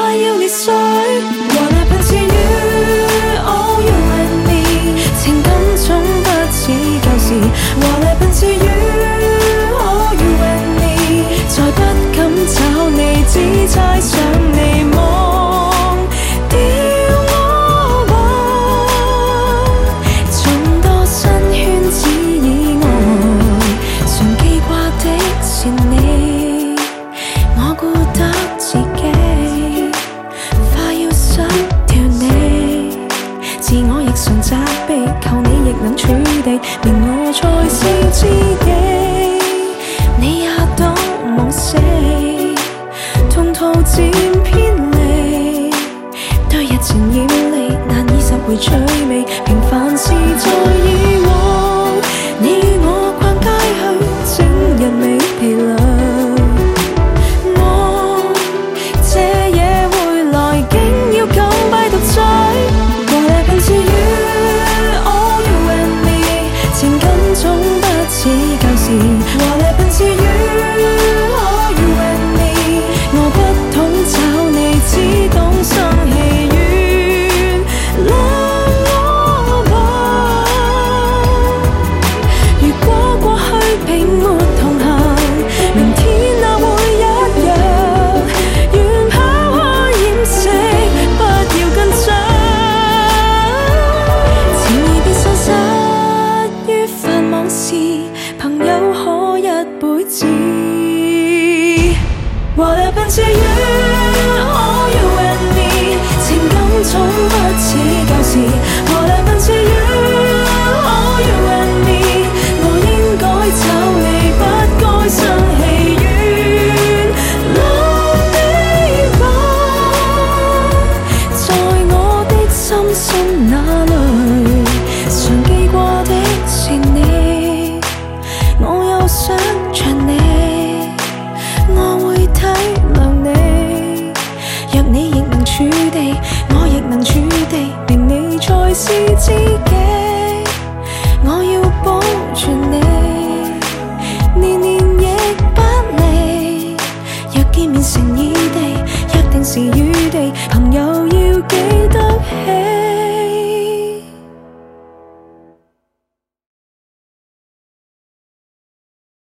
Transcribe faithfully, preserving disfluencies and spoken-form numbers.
快要裂碎。What happened to you？Oh you and me， 情感總不似舊時。What happened to you？Oh you and me， 再不敢找你，只猜想你忘掉我吧。眾多新圈子以外，常記掛的是你，我顧得自己，快要失掉你，自我亦常責備，求你亦能處地明我才是知己。你也當冇死，痛途漸偏離，對日前厭離，難以拾回趣味，平凡事在以往，你與我逛街去，整日未疲累。我這夜回來，竟要強閉毒嘴。What happened to you？Oh you and me， 情感總不似舊時。What happened to you？Oh you and me， 我不懂找你，只懂生氣，原諒我吧。如果過去並沒同行，明天哪會一樣？願拋開掩飾，不要跟進。情義別喪失於繁忙時，朋友可一輩子。What happened to you？Oh you and me， 情感總不似舊時。What happened to you？Oh you and me， 我應該找你，不該生氣，原諒你吧。在我的心心那裏，常記掛的是你，我又想着你。我會體諒你，若你亦能處地，我亦能處地，明你才是知己。我要保住你。